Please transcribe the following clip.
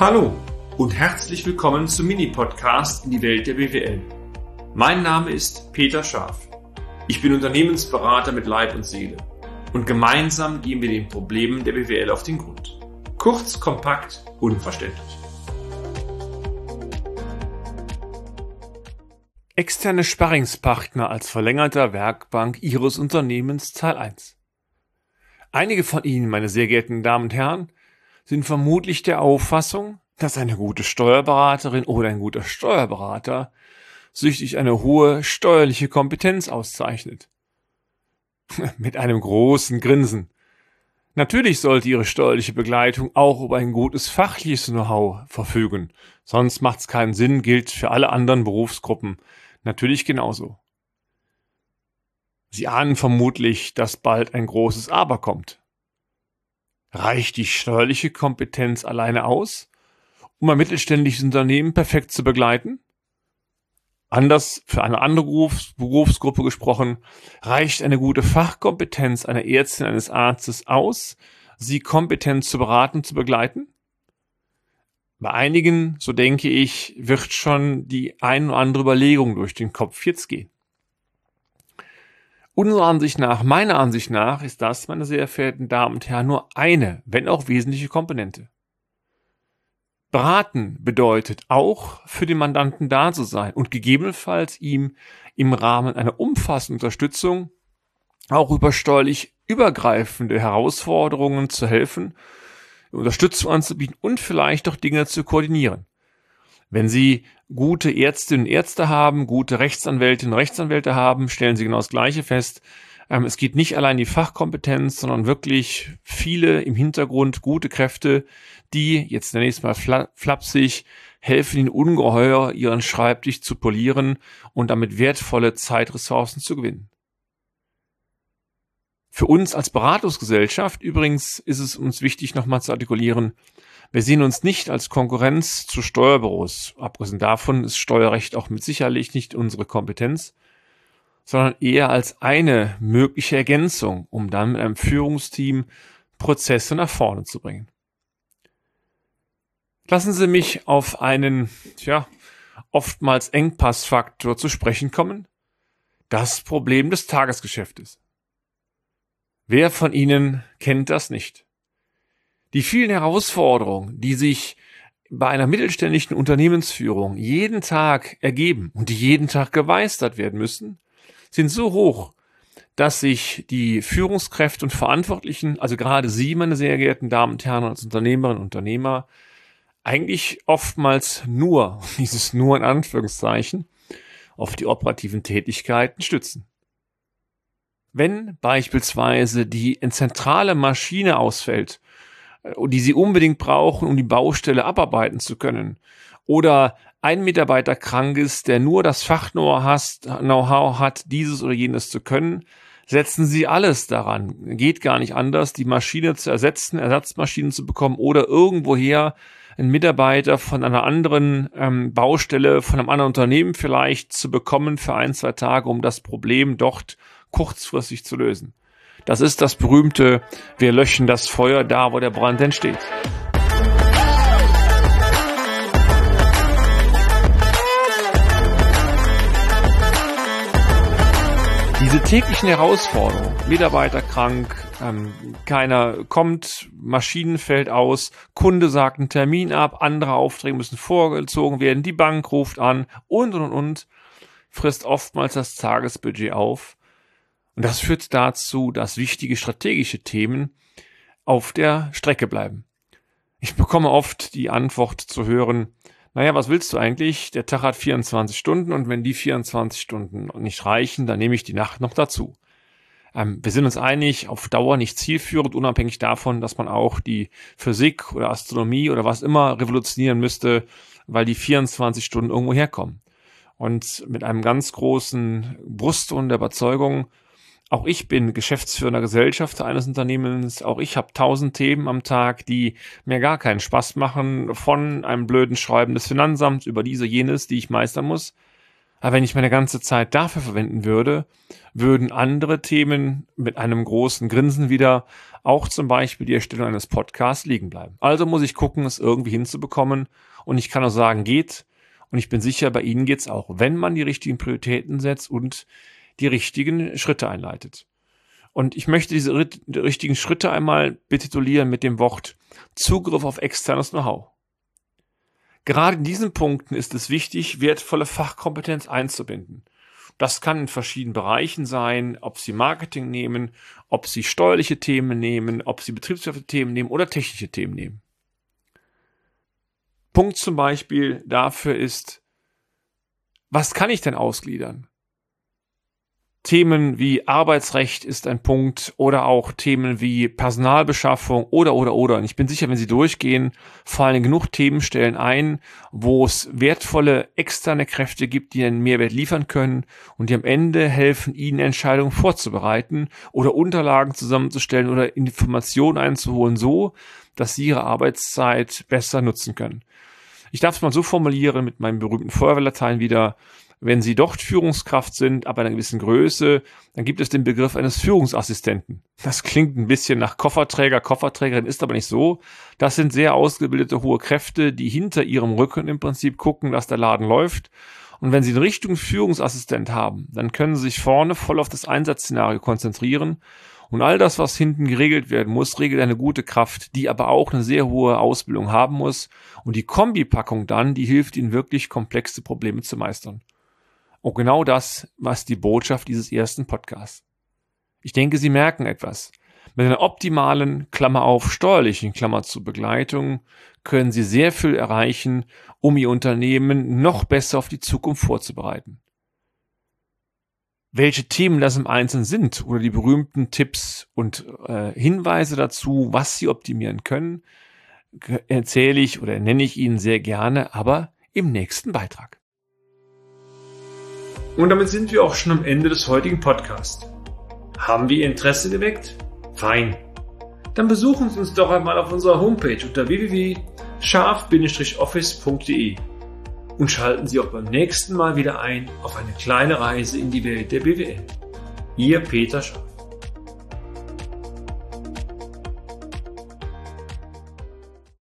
Hallo und herzlich willkommen zum Mini-Podcast in die Welt der BWL. Mein Name ist Peter Scharf. Ich bin Unternehmensberater mit Leib und Seele und gemeinsam gehen wir den Problemen der BWL auf den Grund. Kurz, kompakt, unverständlich. Externe Sparringspartner als verlängerter Werkbank Ihres Unternehmens Teil 1. Einige von Ihnen, meine sehr geehrten Damen und Herren, sind vermutlich der Auffassung, dass eine gute Steuerberaterin oder ein guter Steuerberater sich durch eine hohe steuerliche Kompetenz auszeichnet. Mit einem großen Grinsen. Natürlich sollte Ihre steuerliche Begleitung auch über ein gutes fachliches Know-how verfügen. Sonst macht es keinen Sinn, gilt für alle anderen Berufsgruppen natürlich genauso. Sie ahnen vermutlich, dass bald ein großes Aber kommt. Reicht die steuerliche Kompetenz alleine aus, um ein mittelständisches Unternehmen perfekt zu begleiten? Anders für eine andere Berufsgruppe gesprochen, reicht eine gute Fachkompetenz einer Ärztin, eines Arztes aus, sie kompetent zu beraten und zu begleiten? Bei einigen, so denke ich, wird schon die ein oder andere Überlegung durch den Kopf jetzt gehen. Unserer Ansicht nach, meiner Ansicht nach, ist das, meine sehr verehrten Damen und Herren, nur eine, wenn auch wesentliche Komponente. Beraten bedeutet auch, für den Mandanten da zu sein und gegebenenfalls ihm im Rahmen einer umfassenden Unterstützung auch über steuerlich übergreifende Herausforderungen zu helfen, Unterstützung anzubieten und vielleicht auch Dinge zu koordinieren. Wenn Sie gute Ärztinnen und Ärzte haben, gute Rechtsanwältinnen und Rechtsanwälte haben, stellen Sie genau das Gleiche fest. Es geht nicht allein die Fachkompetenz, sondern wirklich viele im Hintergrund gute Kräfte, die, jetzt zunächst mal flapsig, helfen Ihnen ungeheuer, Ihren Schreibtisch zu polieren und damit wertvolle Zeitressourcen zu gewinnen. Für uns als Beratungsgesellschaft übrigens ist es uns wichtig, nochmal zu artikulieren, wir sehen uns nicht als Konkurrenz zu Steuerbüros. Abgesehen davon ist Steuerrecht auch mit sicherlich nicht unsere Kompetenz, sondern eher als eine mögliche Ergänzung, um dann mit einem Führungsteam Prozesse nach vorne zu bringen. Lassen Sie mich auf einen, oftmals Engpassfaktor zu sprechen kommen. Das Problem des Tagesgeschäftes. Wer von Ihnen kennt das nicht? Die vielen Herausforderungen, die sich bei einer mittelständischen Unternehmensführung jeden Tag ergeben und die jeden Tag gemeistert werden müssen, sind so hoch, dass sich die Führungskräfte und Verantwortlichen, also gerade Sie, meine sehr geehrten Damen und Herren, als Unternehmerinnen und Unternehmer, eigentlich oftmals nur, dieses nur in Anführungszeichen, auf die operativen Tätigkeiten stützen. Wenn beispielsweise die zentrale Maschine ausfällt, die Sie unbedingt brauchen, um die Baustelle abarbeiten zu können, oder ein Mitarbeiter krank ist, der nur das Fach-Know-how hat, dieses oder jenes zu können, setzen Sie alles daran. Geht gar nicht anders, die Maschine zu ersetzen, Ersatzmaschinen zu bekommen oder irgendwoher einen Mitarbeiter von einer anderen Baustelle, von einem anderen Unternehmen vielleicht zu bekommen für 1-2 Tage, um das Problem dort kurzfristig zu lösen. Das ist das berühmte, wir löschen das Feuer da, wo der Brand entsteht. Diese täglichen Herausforderungen, Mitarbeiter krank, keiner kommt, Maschinen fällt aus, Kunde sagt einen Termin ab, andere Aufträge müssen vorgezogen werden, die Bank ruft an und, frisst oftmals das Tagesbudget auf. Und das führt dazu, dass wichtige strategische Themen auf der Strecke bleiben. Ich bekomme oft die Antwort zu hören, naja, was willst du eigentlich? Der Tag hat 24 Stunden und wenn die 24 Stunden nicht reichen, dann nehme ich die Nacht noch dazu. Wir sind uns einig, auf Dauer nicht zielführend, unabhängig davon, dass man auch die Physik oder Astronomie oder was immer revolutionieren müsste, weil die 24 Stunden irgendwo herkommen. Und mit einem ganz großen Brustton der Überzeugung, auch ich bin geschäftsführender Gesellschafter eines Unternehmens, auch ich habe 1000 Themen am Tag, die mir gar keinen Spaß machen, von einem blöden Schreiben des Finanzamts über diese, jenes, die ich meistern muss. Aber wenn ich meine ganze Zeit dafür verwenden würde, würden andere Themen mit einem großen Grinsen wieder, auch zum Beispiel die Erstellung eines Podcasts, liegen bleiben. Also muss ich gucken, es irgendwie hinzubekommen. Und ich kann auch sagen, geht. Und ich bin sicher, bei Ihnen geht's auch, wenn man die richtigen Prioritäten setzt und die richtigen Schritte einleitet. Und ich möchte diese richtigen Schritte einmal betitulieren mit dem Wort Zugriff auf externes Know-how. Gerade in diesen Punkten ist es wichtig, wertvolle Fachkompetenz einzubinden. Das kann in verschiedenen Bereichen sein, ob Sie Marketing nehmen, ob Sie steuerliche Themen nehmen, ob Sie betriebswirtschaftliche Themen nehmen oder technische Themen nehmen. Punkt zum Beispiel dafür ist, was kann ich denn ausgliedern? Themen wie Arbeitsrecht ist ein Punkt oder auch Themen wie Personalbeschaffung oder. Und ich bin sicher, wenn Sie durchgehen, fallen genug Themenstellen ein, wo es wertvolle externe Kräfte gibt, die einen Mehrwert liefern können und die am Ende helfen, Ihnen Entscheidungen vorzubereiten oder Unterlagen zusammenzustellen oder Informationen einzuholen, so, dass Sie Ihre Arbeitszeit besser nutzen können. Ich darf es mal so formulieren mit meinem berühmten Feuerwehrlatein wieder: Wenn Sie dort Führungskraft sind, aber einer gewissen Größe, dann gibt es den Begriff eines Führungsassistenten. Das klingt ein bisschen nach Kofferträger, Kofferträgerin, ist aber nicht so. Das sind sehr ausgebildete hohe Kräfte, die hinter ihrem Rücken im Prinzip gucken, dass der Laden läuft. Und wenn Sie in Richtung Führungsassistent haben, dann können Sie sich vorne voll auf das Einsatzszenario konzentrieren. Und all das, was hinten geregelt werden muss, regelt eine gute Kraft, die aber auch eine sehr hohe Ausbildung haben muss. Und die Kombipackung dann, die hilft Ihnen wirklich, komplexe Probleme zu meistern. Und genau das war die Botschaft dieses ersten Podcasts. Ich denke, Sie merken etwas. Mit einer optimalen, Klammer auf, steuerlichen, Klammer zu Begleitung, können Sie sehr viel erreichen, um Ihr Unternehmen noch besser auf die Zukunft vorzubereiten. Welche Themen das im Einzelnen sind oder die berühmten Tipps und Hinweise dazu, was Sie optimieren können, erzähle ich oder nenne ich Ihnen sehr gerne, aber im nächsten Beitrag. Und damit sind wir auch schon am Ende des heutigen Podcasts. Haben wir Ihr Interesse geweckt? Fein. Dann besuchen Sie uns doch einmal auf unserer Homepage unter www.scharf-office.de und schalten Sie auch beim nächsten Mal wieder ein auf eine kleine Reise in die Welt der BWL. Ihr Peter Scharf.